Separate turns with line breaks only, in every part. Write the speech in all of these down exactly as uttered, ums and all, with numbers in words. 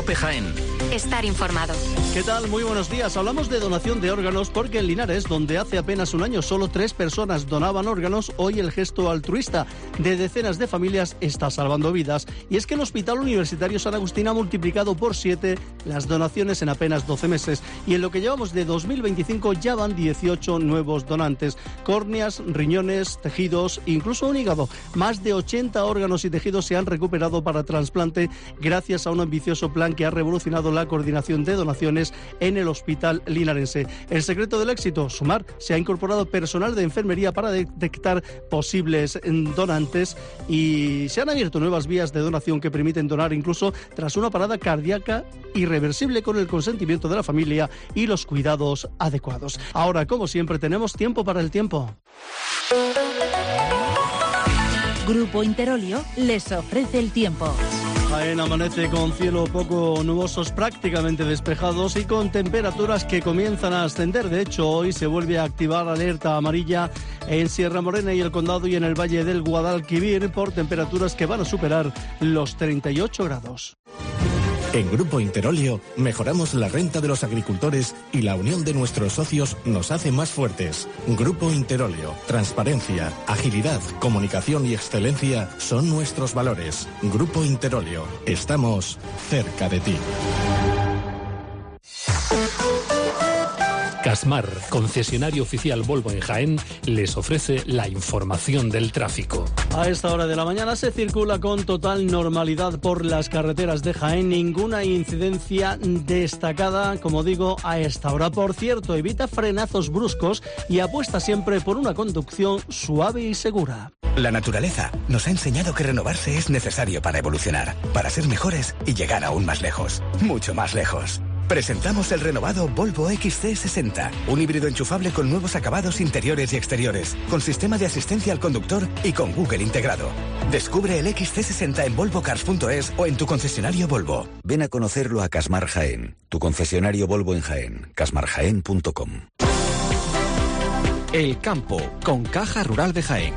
COPE Jaén.
Estar informado.
¿Qué tal? Muy buenos días. Hablamos de donación de órganos porque en Linares, donde hace apenas un año solo tres personas donaban órganos, hoy el gesto altruista de decenas de familias está salvando vidas. Y es que el Hospital Universitario San Agustín ha multiplicado por siete las donaciones en apenas doce meses. Y en lo que llevamos de dos mil veinticinco ya van dieciocho nuevos donantes. Córneas, riñones, tejidos, incluso un hígado. Más de ochenta órganos y tejidos se han recuperado para trasplante gracias a un ambicioso plan que ha revolucionado la coordinación de donaciones en el hospital linarense. El secreto del éxito, sumar. Se ha incorporado personal de enfermería para detectar posibles donantes y se han abierto nuevas vías de donación que permiten donar incluso tras una parada cardíaca irreversible con el consentimiento de la familia y los cuidados adecuados. Ahora, como siempre, tenemos tiempo para el tiempo.
Grupo Interolio les ofrece el tiempo.
Jaén amanece con cielo poco nubosos, prácticamente despejados y con temperaturas que comienzan a ascender. De hecho, hoy se vuelve a activar alerta amarilla en Sierra Morena y el Condado y en el Valle del Guadalquivir por temperaturas que van a superar los treinta y ocho grados.
En Grupo Interolio mejoramos la renta de los agricultores y la unión de nuestros socios nos hace más fuertes. Grupo Interolio, transparencia, agilidad, comunicación y excelencia son nuestros valores. Grupo Interolio, estamos cerca de ti.
Casmar, concesionario oficial Volvo en Jaén, les ofrece la información del tráfico.
A esta hora de la mañana se circula con total normalidad por las carreteras de Jaén. Ninguna incidencia destacada, como digo, a esta hora. Por cierto, evita frenazos bruscos y apuesta siempre por una conducción suave y segura.
La naturaleza nos ha enseñado que renovarse es necesario para evolucionar, para ser mejores y llegar aún más lejos, mucho más lejos. Presentamos el renovado Volvo X C sesenta, un híbrido enchufable con nuevos acabados interiores y exteriores, con sistema de asistencia al conductor y con Google integrado. Descubre el X C sesenta en volvo cars punto es o en tu concesionario Volvo.
Ven a conocerlo a Casmar Jaén, tu concesionario Volvo en Jaén, casmar jaén punto com.
El campo, con Caja Rural de Jaén.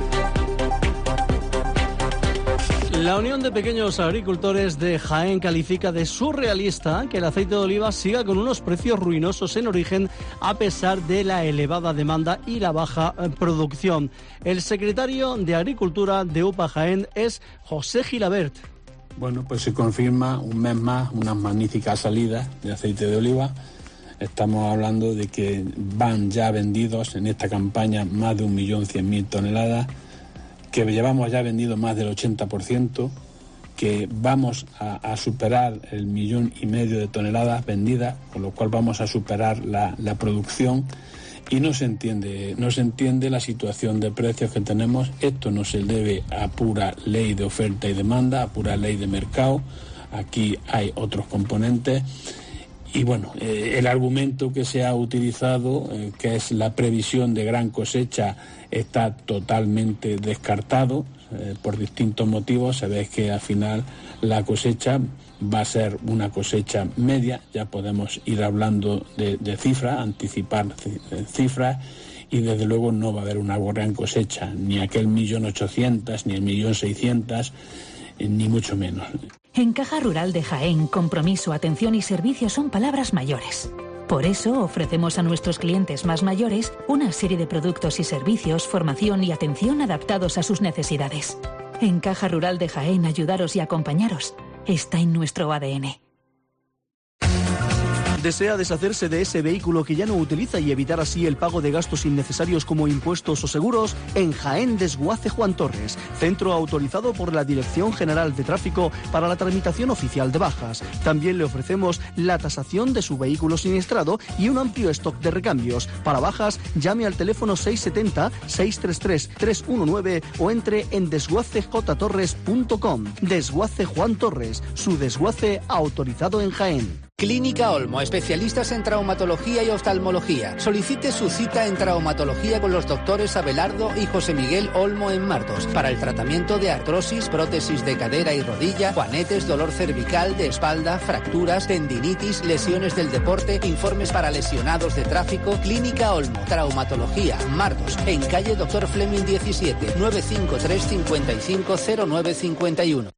La Unión de Pequeños Agricultores de Jaén califica de surrealista que el aceite de oliva siga con unos precios ruinosos en origen a pesar de la elevada demanda y la baja producción. El secretario de Agricultura de U P A Jaén es José Gilabert.
Bueno, pues se confirma un mes más unas magníficas salidas de aceite de oliva. Estamos hablando de que van ya vendidos en esta campaña más de un millón cien mil toneladas, que llevamos ya vendido más del ochenta por ciento, que vamos a, a superar el millón y medio de toneladas vendidas, con lo cual vamos a superar la, la producción y no se entiende, no se entiende la situación de precios que tenemos. Esto no se debe a pura ley de oferta y demanda, a pura ley de mercado. Aquí hay otros componentes. Y bueno, eh, el argumento que se ha utilizado, eh, que es la previsión de gran cosecha, está totalmente descartado eh, por distintos motivos. Se ve que al final la cosecha va a ser una cosecha media, ya podemos ir hablando de, de cifras, anticipar cifras, y desde luego no va a haber una gran cosecha, ni aquel millón ochocientas, ni el millón seiscientas, ni mucho menos.
En Caja Rural de Jaén, compromiso, atención y servicio son palabras mayores. Por eso ofrecemos a nuestros clientes más mayores una serie de productos y servicios, formación y atención adaptados a sus necesidades. En Caja Rural de Jaén, ayudaros y acompañaros está en nuestro A D N.
¿Desea deshacerse de ese vehículo que ya no utiliza y evitar así el pago de gastos innecesarios como impuestos o seguros? En Jaén Desguace Juan Torres, centro autorizado por la Dirección General de Tráfico para la tramitación oficial de bajas. También le ofrecemos la tasación de su vehículo siniestrado y un amplio stock de recambios. Para bajas, llame al teléfono seis siete cero, seis tres tres, tres uno nueve o entre en desguace j torres punto com. Desguace Juan Torres, su desguace autorizado en Jaén.
Clínica Olmo, especialistas en traumatología y oftalmología. Solicite su cita en traumatología con los doctores Abelardo y José Miguel Olmo en Martos para el tratamiento de artrosis, prótesis de cadera y rodilla, juanetes, dolor cervical, de espalda, fracturas, tendinitis, lesiones del deporte, informes para lesionados de tráfico. Clínica Olmo, traumatología, Martos, en calle Doctor Fleming diecisiete, nueve cinco tres, cinco cinco cero nueve cinco uno.